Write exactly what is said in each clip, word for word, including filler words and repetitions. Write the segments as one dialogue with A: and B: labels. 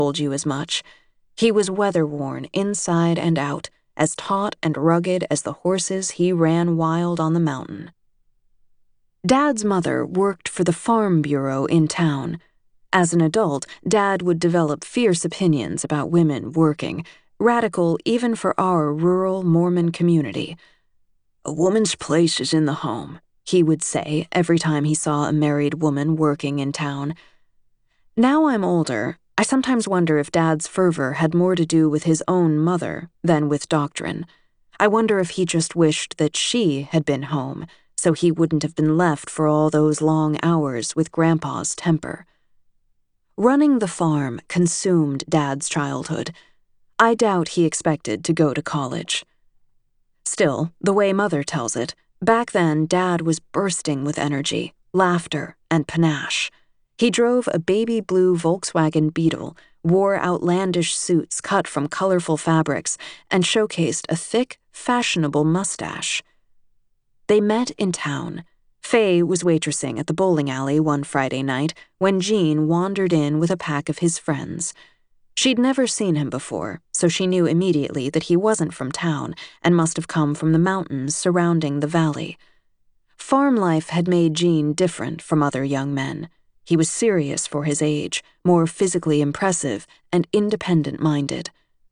A: told you as much. He was weather-worn inside and out, as taut and rugged as the horses he ran wild on the mountain. Dad's mother worked for the Farm Bureau in town. As an adult, Dad would develop fierce opinions about women working, radical even for our rural Mormon community. "A woman's place is in the home," he would say every time he saw a married woman working in town. Now I'm older, I sometimes wonder if Dad's fervor had more to do with his own mother than with doctrine. I wonder if he just wished that she had been home, so he wouldn't have been left for all those long hours with Grandpa's temper. Running the farm consumed Dad's childhood. I doubt he expected to go to college. Still, the way Mother tells it, back then Dad was bursting with energy, laughter, and panache. He drove a baby blue Volkswagen Beetle, wore outlandish suits cut from colorful fabrics, and showcased a thick, fashionable mustache. They met in town. Faye was waitressing at the bowling alley one Friday night when Gene wandered in with a pack of his friends. She'd never seen him before, so she knew immediately that he wasn't from town and must have come from the mountains surrounding the valley. Farm life had made Gene different from other young men. He was serious for his age, more physically impressive, and independent-minded.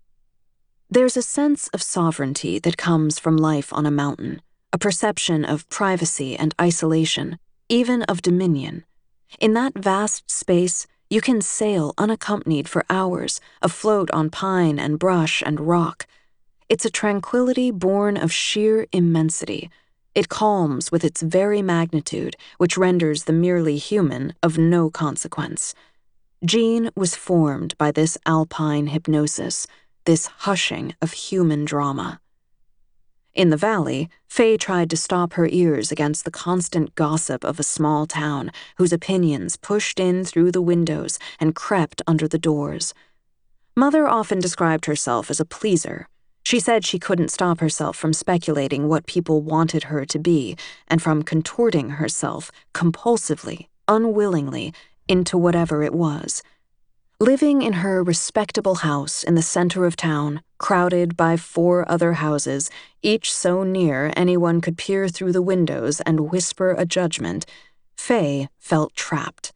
A: There's a sense of sovereignty that comes from life on a mountain, a perception of privacy and isolation, even of dominion. In that vast space, you can sail unaccompanied for hours, afloat on pine and brush and rock. It's a tranquility born of sheer immensity. It calms with its very magnitude, which renders the merely human of no consequence. Gene was formed by this alpine hypnosis, this hushing of human drama. In the valley, Faye tried to stop her ears against the constant gossip of a small town whose opinions pushed in through the windows and crept under the doors. Mother often described herself as a pleaser. She said she couldn't stop herself from speculating what people wanted her to be and from contorting herself compulsively, unwillingly, into whatever it was. Living in her respectable house in the center of town, crowded by four other houses, each so near anyone could peer through the windows and whisper a judgment, Faye felt trapped.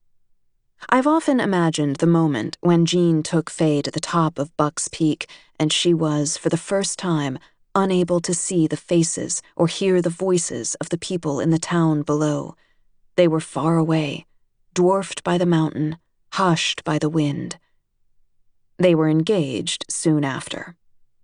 A: I've often imagined the moment when Gene took Faye to the top of Buck's Peak and she was, for the first time, unable to see the faces or hear the voices of the people in the town below. They were far away, dwarfed by the mountain, hushed by the wind. They were engaged soon after.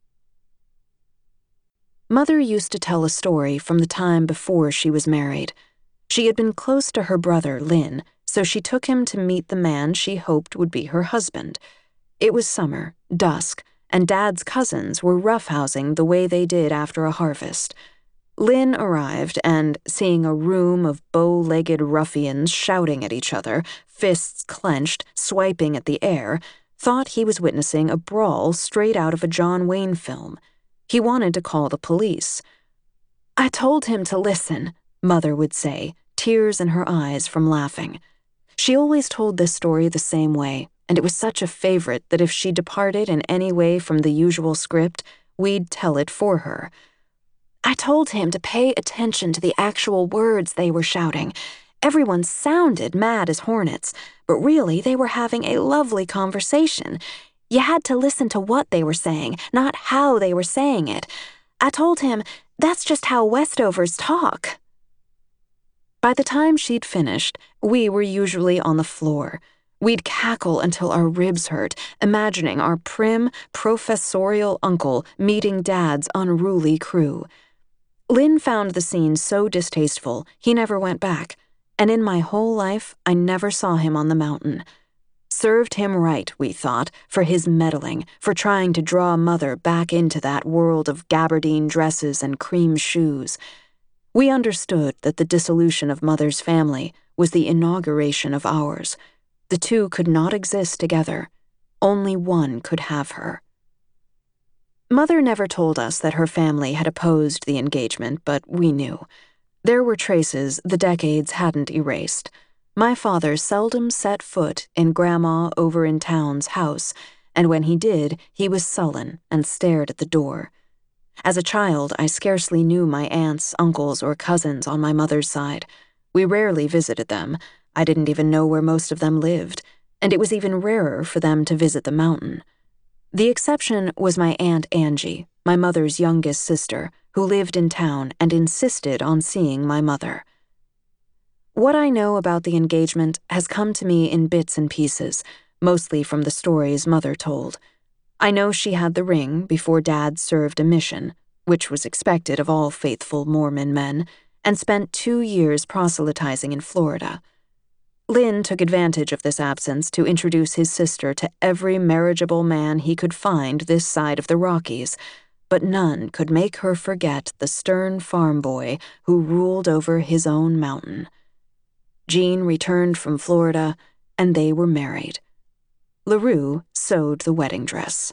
A: Mother used to tell a story from the time before she was married. She had been close to her brother, Lynn, so she took him to meet the man she hoped would be her husband. It was summer, dusk, and Dad's cousins were roughhousing the way they did after a harvest. Lynn arrived and, seeing a room of bow-legged ruffians shouting at each other, fists clenched, swiping at the air, thought he was witnessing a brawl straight out of a John Wayne film. He wanted to call the police. "I told him to listen," Mother would say, tears in her eyes from laughing. She always told this story the same way, and it was such a favorite that if she departed in any way from the usual script, we'd tell it for her. "I told him to pay attention to the actual words they were shouting. Everyone sounded mad as hornets, but really they were having a lovely conversation. You had to listen to what they were saying, not how they were saying it. I told him, that's just how Westovers talk." By the time she'd finished, we were usually on the floor. We'd cackle until our ribs hurt, imagining our prim, professorial uncle meeting Dad's unruly crew. Lynn found the scene so distasteful, he never went back, and in my whole life, I never saw him on the mountain. Served him right, we thought, for his meddling, for trying to draw Mother back into that world of gabardine dresses and cream shoes. We understood that the dissolution of Mother's family was the inauguration of ours. The two could not exist together. Only one could have her. Mother never told us that her family had opposed the engagement, but we knew. There were traces the decades hadn't erased. My father seldom set foot in Grandma over in town's house, and when he did, he was sullen and stared at the door. As a child, I scarcely knew my aunts, uncles, or cousins on my mother's side. We rarely visited them. I didn't even know where most of them lived, and it was even rarer for them to visit the mountain. The exception was my Aunt Angie, my mother's youngest sister, who lived in town and insisted on seeing my mother. What I know about the engagement has come to me in bits and pieces, mostly from the stories Mother told. I know she had the ring before Dad served a mission, which was expected of all faithful Mormon men, and spent two years proselytizing in Florida. Lynn took advantage of this absence to introduce his sister to every marriageable man he could find this side of the Rockies, but none could make her forget the stern farm boy who ruled over his own mountain. Jean returned from Florida, and they were married. LaRue sewed the wedding dress.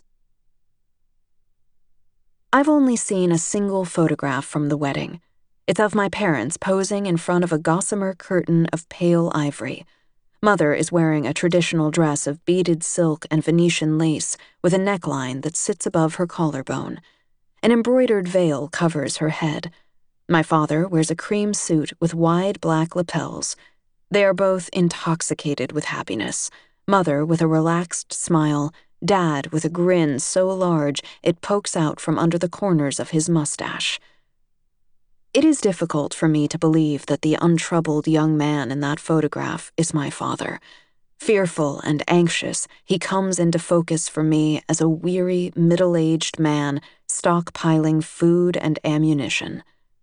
A: I've only seen a single photograph from the wedding. It's of my parents posing in front of a gossamer curtain of pale ivory. Mother is wearing a traditional dress of beaded silk and Venetian lace with a neckline that sits above her collarbone. An embroidered veil covers her head. My father wears a cream suit with wide black lapels. They are both intoxicated with happiness, Mother with a relaxed smile, Dad with a grin so large it pokes out from under the corners of his mustache. It is difficult for me to believe that the untroubled young man in that photograph is my father. Fearful and anxious, he comes into focus for me as a weary, middle-aged man stockpiling food and ammunition.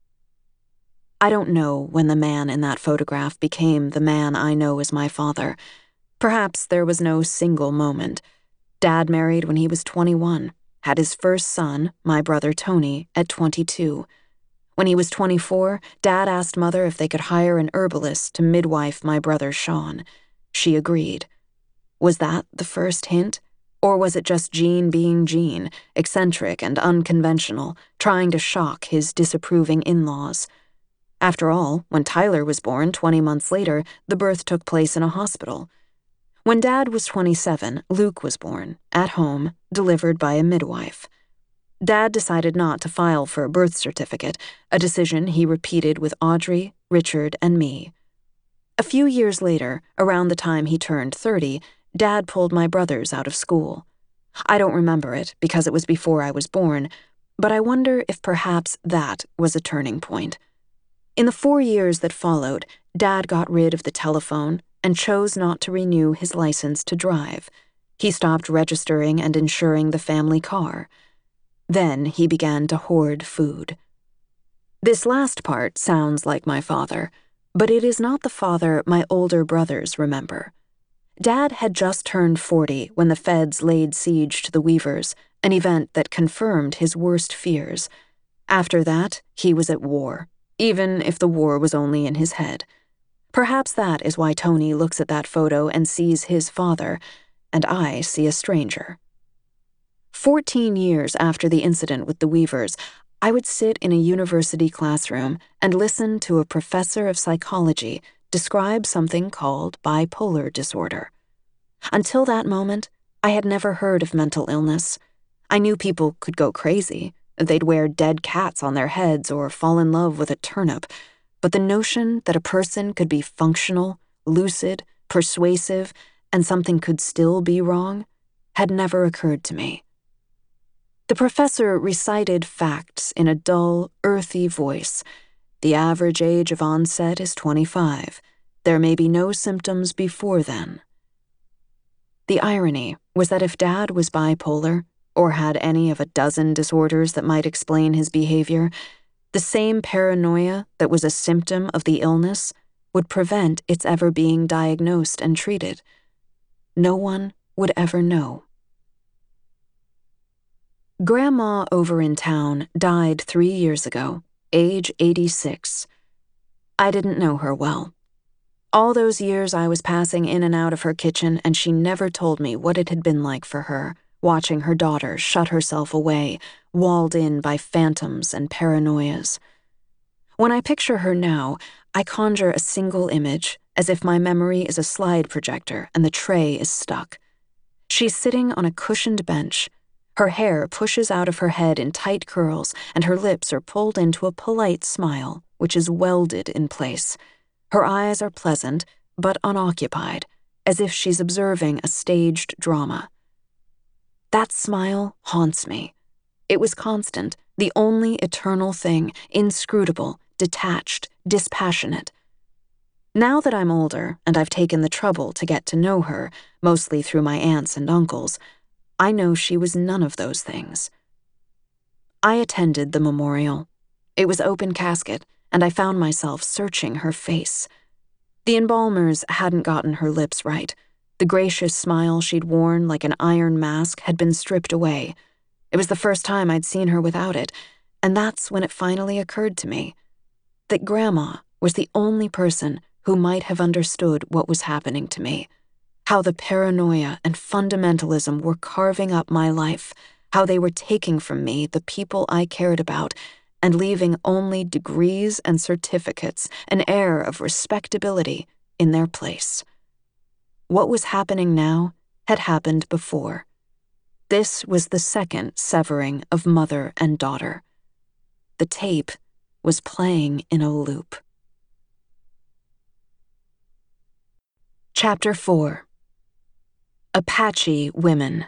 A: I don't know when the man in that photograph became the man I know as my father. Perhaps there was no single moment. Dad married when he was twenty-one, had his first son, my brother Tony, at twenty-two. When he was twenty-four, Dad asked Mother if they could hire an herbalist to midwife my brother Sean. She agreed. Was that the first hint? Or was it just Jean being Jean, eccentric and unconventional, trying to shock his disapproving in-laws? After all, when Tyler was born twenty months later, the birth took place in a hospital. When Dad was twenty-seven, Luke was born, at home, delivered by a midwife. Dad decided not to file for a birth certificate, a decision he repeated with Audrey, Richard, and me. A few years later, around the time he turned thirty, Dad pulled my brothers out of school. I don't remember it because it was before I was born, but I wonder if perhaps that was a turning point. In the four years that followed, Dad got rid of the telephone and chose not to renew his license to drive. He stopped registering and insuring the family car. Then he began to hoard food. This last part sounds like my father, but it is not the father my older brothers remember. Dad had just turned forty when the feds laid siege to the Weavers, an event that confirmed his worst fears. After that, he was at war, even if the war was only in his head. Perhaps that is why Tony looks at that photo and sees his father, and I see a stranger. Fourteen years after the incident with the Weavers, I would sit in a university classroom and listen to a professor of psychology describe something called bipolar disorder. Until that moment, I had never heard of mental illness. I knew people could go crazy. They'd wear dead cats on their heads or fall in love with a turnip. But the notion that a person could be functional, lucid, persuasive, and something could still be wrong had never occurred to me. The professor recited facts in a dull, earthy voice. The average age of onset is twenty-five. There may be no symptoms before then. The irony was that if Dad was bipolar, or had any of a dozen disorders that might explain his behavior, the same paranoia that was a symptom of the illness would prevent its ever being diagnosed and treated. No one would ever know. Grandma over in town died three years ago, age eighty-six. I didn't know her well. All those years I was passing in and out of her kitchen, and she never told me what it had been like for her, watching her daughter shut herself away, walled in by phantoms and paranoias. When I picture her now, I conjure a single image, as if my memory is a slide projector and the tray is stuck. She's sitting on a cushioned bench. Her hair pushes out of her head in tight curls, and her lips are pulled into a polite smile, which is welded in place. Her eyes are pleasant, but unoccupied, as if she's observing a staged drama. That smile haunts me. It was constant, the only eternal thing, inscrutable, detached, dispassionate. Now that I'm older, and I've taken the trouble to get to know her, mostly through my aunts and uncles, I know she was none of those things. I attended the memorial. It was open casket, and I found myself searching her face. The embalmers hadn't gotten her lips right. The gracious smile she'd worn like an iron mask had been stripped away. It was the first time I'd seen her without it, and that's when it finally occurred to me that Grandma was the only person who might have understood what was happening to me, how the paranoia and fundamentalism were carving up my life, how they were taking from me the people I cared about and leaving only degrees and certificates, an air of respectability, in their place. What was happening now had happened before. This was the second severing of mother and daughter. The tape was playing in a loop. Chapter four. Apache Women.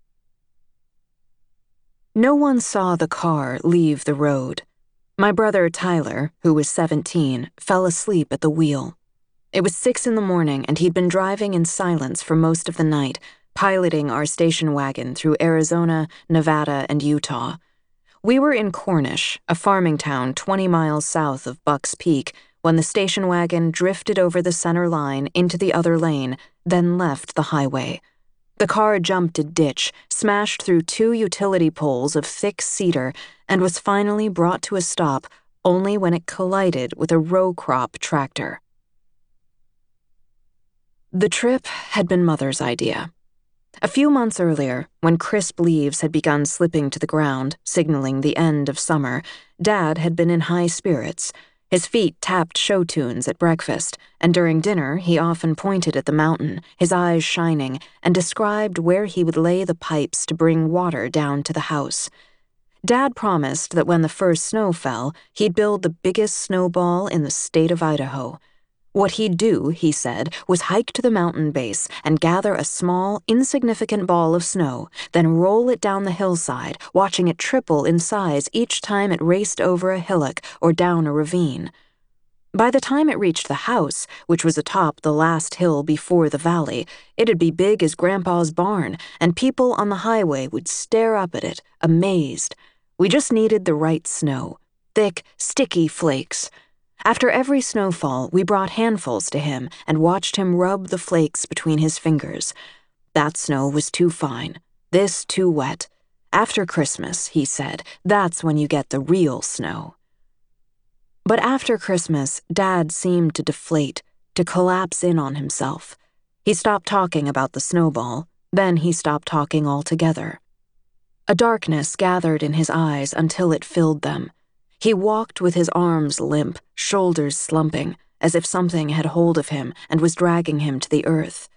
A: No one saw the car leave the road. My brother Tyler, who was seventeen, fell asleep at the wheel. It was six in the morning, and he'd been driving in silence for most of the night, piloting our station wagon through Arizona, Nevada, and Utah. We were in Cornish, a farming town twenty miles south of Buck's Peak, when the station wagon drifted over the center line into the other lane, then left the highway. The car jumped a ditch, smashed through two utility poles of thick cedar, and was finally brought to a stop only when it collided with a row crop tractor. The trip had been Mother's idea. A few months earlier, when crisp leaves had begun slipping to the ground, signaling the end of summer, Dad had been in high spirits. His feet tapped show tunes at breakfast, and during dinner he often pointed at the mountain, his eyes shining, and described where he would lay the pipes to bring water down to the house. Dad promised that when the first snow fell, he'd build the biggest snowball in the state of Idaho. What he'd do, he said, was hike to the mountain base and gather a small, insignificant ball of snow, then roll it down the hillside, watching it triple in size each time it raced over a hillock or down a ravine. By the time it reached the house, which was atop the last hill before the valley, it'd be big as Grandpa's barn, and people on the highway would stare up at it, amazed. We just needed the right snow. Thick, sticky flakes. After every snowfall, we brought handfuls to him and watched him rub the flakes between his fingers. That snow was too fine. This too wet. After Christmas, he said, that's when you get the real snow. But after Christmas, Dad seemed to deflate, to collapse in on himself. He stopped talking about the snowball, then he stopped talking altogether. A darkness gathered in his eyes until it filled them. He walked with his arms limp, shoulders slumping, as if something had hold of him and was dragging him to the earth.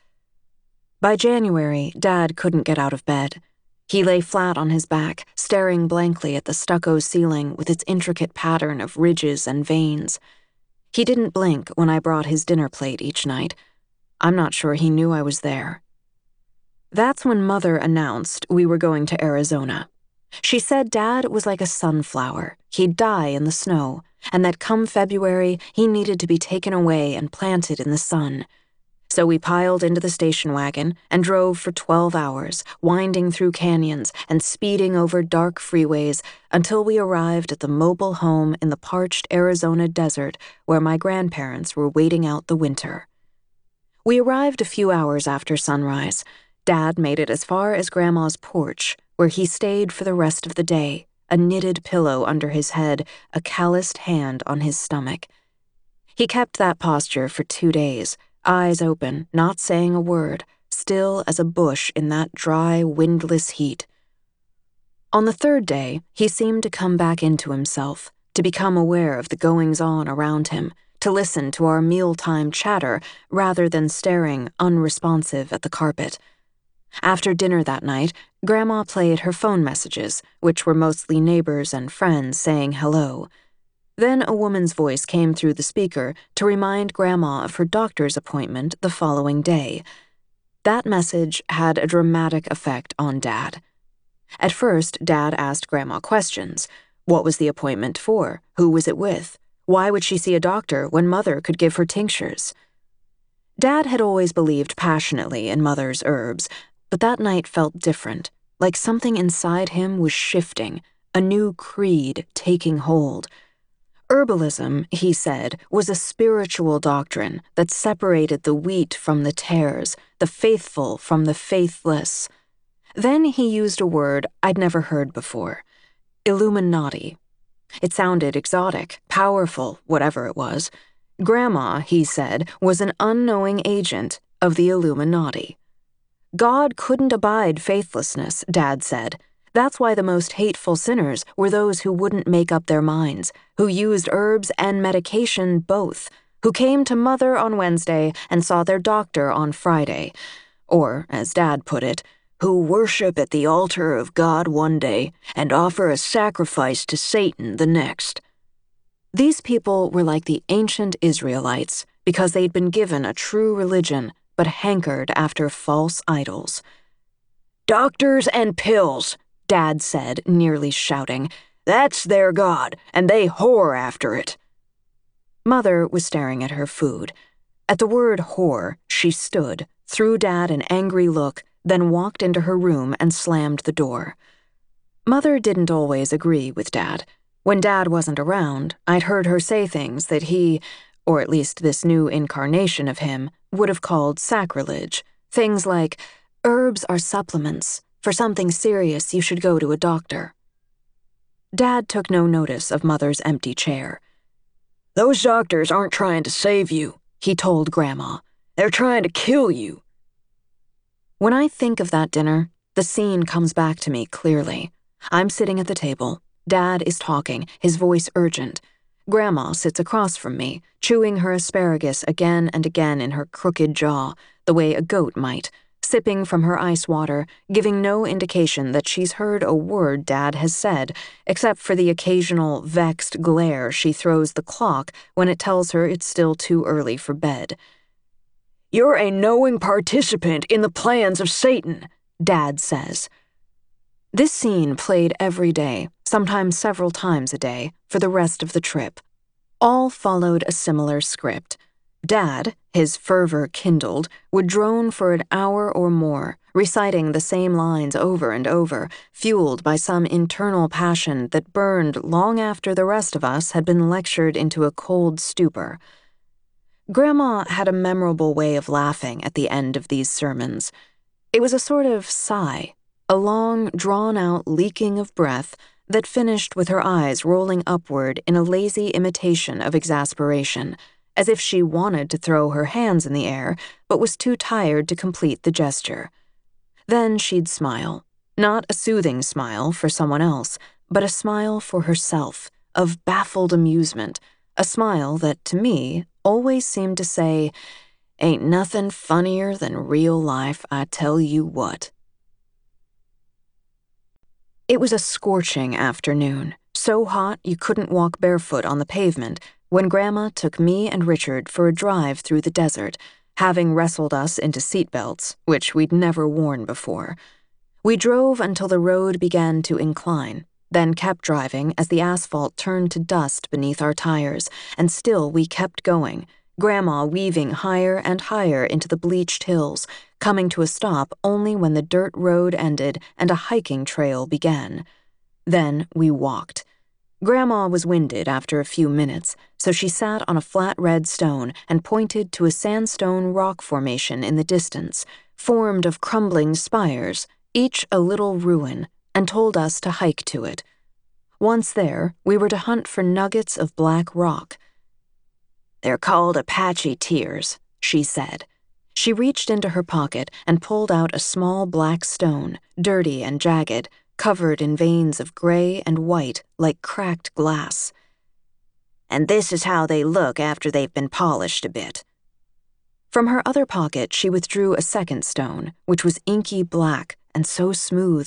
A: By January, Dad couldn't get out of bed. He lay flat on his back, staring blankly at the stucco ceiling with its intricate pattern of ridges and veins. He didn't blink when I brought his dinner plate each night. I'm not sure he knew I was there. That's when Mother announced we were going to Arizona. She said Dad was like a sunflower. He'd die in the snow, and that come February, he needed to be taken away and planted in the sun. So we piled into the station wagon and drove for twelve hours, winding through canyons and speeding over dark freeways until we arrived at the mobile home in the parched Arizona desert where my grandparents were waiting out the winter. We arrived a few hours after sunrise. Dad made it as far as Grandma's porch, where he stayed for the rest of the day, a knitted pillow under his head, a calloused hand on his stomach. He kept that posture for two days, eyes open, not saying a word, still as a bush in that dry, windless heat. On the third day, he seemed to come back into himself, to become aware of the goings-on around him, to listen to our mealtime chatter rather than staring unresponsive at the carpet. After dinner that night, Grandma played her phone messages, which were mostly neighbors and friends saying hello. Then a woman's voice came through the speaker to remind Grandma of her doctor's appointment the following day. That message had a dramatic effect on Dad. At first, Dad asked Grandma questions. What was the appointment for? Who was it with? Why would she see a doctor when Mother could give her tinctures? Dad had always believed passionately in Mother's herbs, but that night felt different, like something inside him was shifting, a new creed taking hold. Herbalism, he said, was a spiritual doctrine that separated the wheat from the tares, the faithful from the faithless. Then he used a word I'd never heard before, Illuminati. It sounded exotic, powerful, whatever it was. Grandma, he said, was an unknowing agent of the Illuminati. God couldn't abide faithlessness, Dad said. That's why the most hateful sinners were those who wouldn't make up their minds, who used herbs and medication both, who came to Mother on Wednesday and saw their doctor on Friday, or, as Dad put it, who worship at the altar of God one day and offer a sacrifice to Satan the next. These people were like the ancient Israelites because they'd been given a true religion but hankered after false idols. Doctors and pills, Dad said, nearly shouting. That's their God, and they whore after it. Mother was staring at her food. At the word whore, she stood, threw Dad an angry look, then walked into her room and slammed the door. Mother didn't always agree with Dad. When Dad wasn't around, I'd heard her say things that he, or at least this new incarnation of him, would have called sacrilege. Things like, herbs are supplements. For something serious, you should go to a doctor. Dad took no notice of Mother's empty chair. Those doctors aren't trying to save you, he told Grandma. They're trying to kill you. When I think of that dinner, the scene comes back to me clearly. I'm sitting at the table. Dad is talking, his voice urgent. Grandma sits across from me, chewing her asparagus again and again in her crooked jaw, the way a goat might, sipping from her ice water, giving no indication that she's heard a word Dad has said, except for the occasional vexed glare she throws the clock when it tells her it's still too early for bed. You're a knowing participant in the plans of Satan, Dad says. This scene played every day, sometimes several times a day, for the rest of the trip. All followed a similar script. Dad, his fervor kindled, would drone for an hour or more, reciting the same lines over and over, fueled by some internal passion that burned long after the rest of us had been lectured into a cold stupor. Grandma had a memorable way of laughing at the end of these sermons. It was a sort of sigh, a long, drawn-out leaking of breath that finished with her eyes rolling upward in a lazy imitation of exasperation, as if she wanted to throw her hands in the air, but was too tired to complete the gesture. Then she'd smile, not a soothing smile for someone else, but a smile for herself, of baffled amusement, a smile that, to me, always seemed to say, "Ain't nothing funnier than real life, I tell you what." It was a scorching afternoon, so hot you couldn't walk barefoot on the pavement, when Grandma took me and Richard for a drive through the desert, having wrestled us into seatbelts, which we'd never worn before. We drove until the road began to incline, then kept driving as the asphalt turned to dust beneath our tires, and still we kept going, Grandma weaving higher and higher into the bleached hills, coming to a stop only when the dirt road ended and a hiking trail began. Then we walked. Grandma was winded after a few minutes, so she sat on a flat red stone and pointed to a sandstone rock formation in the distance, formed of crumbling spires, each a little ruin, and told us to hike to it. Once there, we were to hunt for nuggets of black rock. "They're called Apache tears," she said. She reached into her pocket and pulled out a small black stone, dirty and jagged, covered in veins of gray and white like cracked glass. and this is how they look after they've been polished a bit." From her other pocket, she withdrew a second stone, which was inky black and so smooth